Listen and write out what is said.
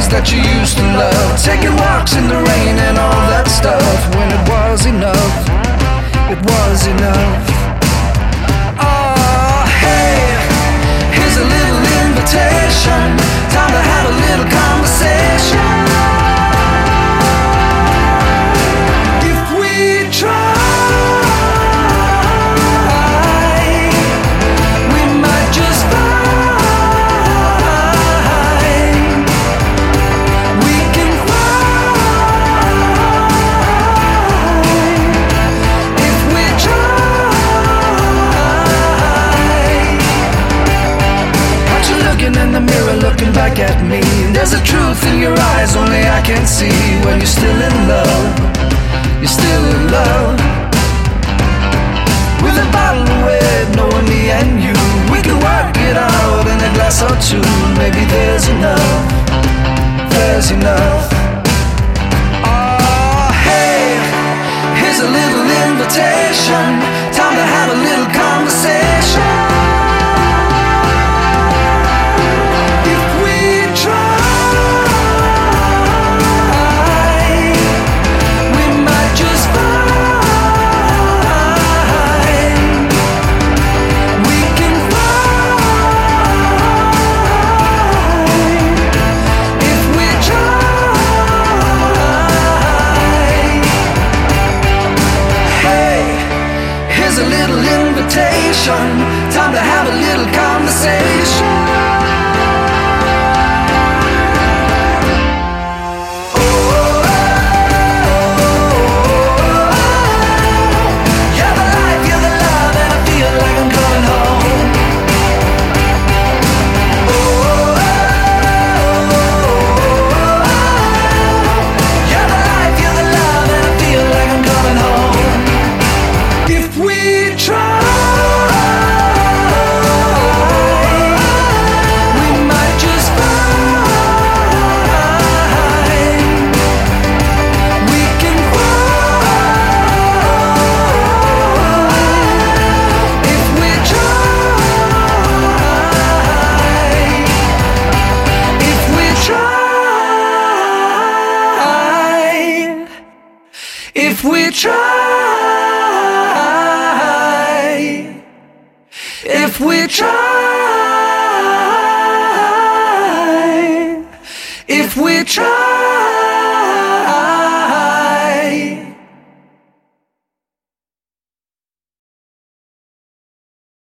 that you used to love, taking walks in the rain and all that stuff. When it was enough, it was enough. Oh, hey, here's a little invitation, time to have a little conversation. If we try, we might just find we can find. If we try. Aren't you looking in the mirror, looking back at me? There's a truth in your eyes only I can see. When you're still in love, you're still in love. With a bottle of red, knowing me and you, we can work it out in a glass or two. Maybe there's enough, there's enough. Oh, hey, here's a little invitation, time to have a little conversation. If we try, we might just find we can find. If we try. Hey, here's a little invitation, time to have a little conversation. You're the life, you're the love, and I feel like I'm coming home. You're the life, you're the love, and I feel like I'm coming home. If we try, we might just find we can find. If we try, if we try, if we try, if we try, if we try.